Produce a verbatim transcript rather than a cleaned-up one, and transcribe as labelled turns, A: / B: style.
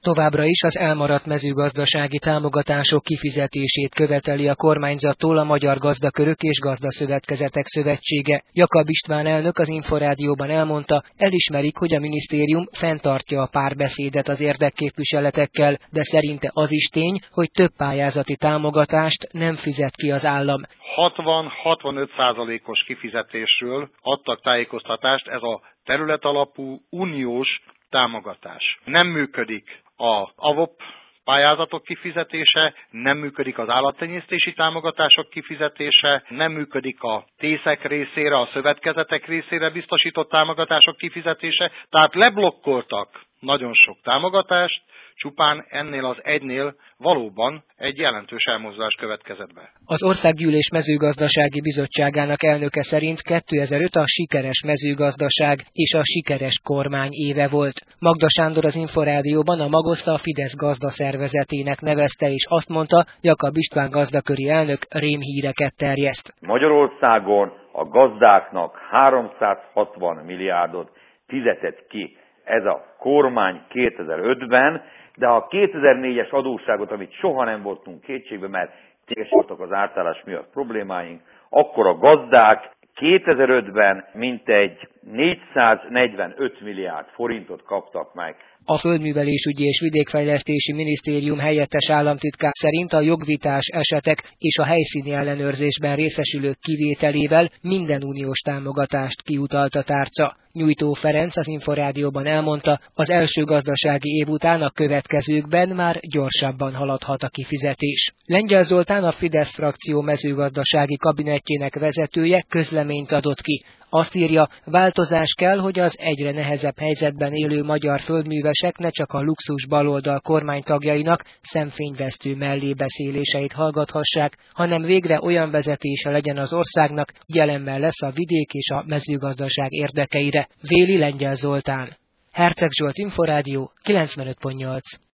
A: Továbbra is az elmaradt mezőgazdasági támogatások kifizetését követeli a kormányzattól a Magyar Gazdakörök és Gazdaszövetkezetek Szövetsége. Jakab István elnök az Inforádióban elmondta, elismerik, hogy a minisztérium fenntartja a párbeszédet az érdekképviseletekkel, de szerinte az is tény, hogy több pályázati támogatást nem fizet ki az állam.
B: hatvan-hatvanöt százalékos kifizetésről adtak tájékoztatást, ez a területalapú uniós támogatás. Nem működik a AVOP pályázatok kifizetése, nem működik az állattenyésztési támogatások kifizetése, nem működik a tészek részére, a szövetkezetek részére biztosított támogatások kifizetése, tehát leblokkoltak nagyon sok támogatást, csupán ennél az egynél valóban egy jelentős elmozdulás következett be.
A: Az Országgyűlés Mezőgazdasági Bizottságának elnöke szerint kétezer-öt a sikeres mezőgazdaság és a sikeres kormány éve volt. Magda Sándor az Inforádióban a Magoszta a Fidesz gazdaszervezetének nevezte, és azt mondta, Jakab István gazdaköri elnök rémhíreket terjeszt.
C: Magyarországon a gazdáknak háromszázhatvan milliárdot fizetett ki ez a kormány kétezer-ötben, de a kétezer-négyes adósságot, amit soha nem voltunk kétségbe, mert tényleg voltak az átállás miatt problémáink, akkor a gazdák kétezer-ötben mintegy négyszáznegyvenöt milliárd forintot kaptak meg.
A: A Földművelésügyi és Vidékfejlesztési Minisztérium helyettes államtitkár szerint a jogvitás esetek és a helyszíni ellenőrzésben részesülők kivételével minden uniós támogatást kiutalt a tárca. Nyújtó Ferenc az Inforádióban elmondta, az első gazdasági év után a következőkben már gyorsabban haladhat a kifizetés. Lengyel Zoltán, a Fidesz frakció mezőgazdasági kabinettjének vezetője közleményt adott ki. Azt írja, változás kell, hogy az egyre nehezebb helyzetben élő magyar földművesek ne csak a luxus baloldal kormánytagjainak szemfényvesztő mellébeszéléseit hallgathassák, hanem végre olyan vezetése legyen az országnak, jelenben lesz a vidék és a mezőgazdaság érdekeire. Véli Lengyel Zoltán. Herceg Zsolt, Inforádió, kilencvenöt pont nyolc.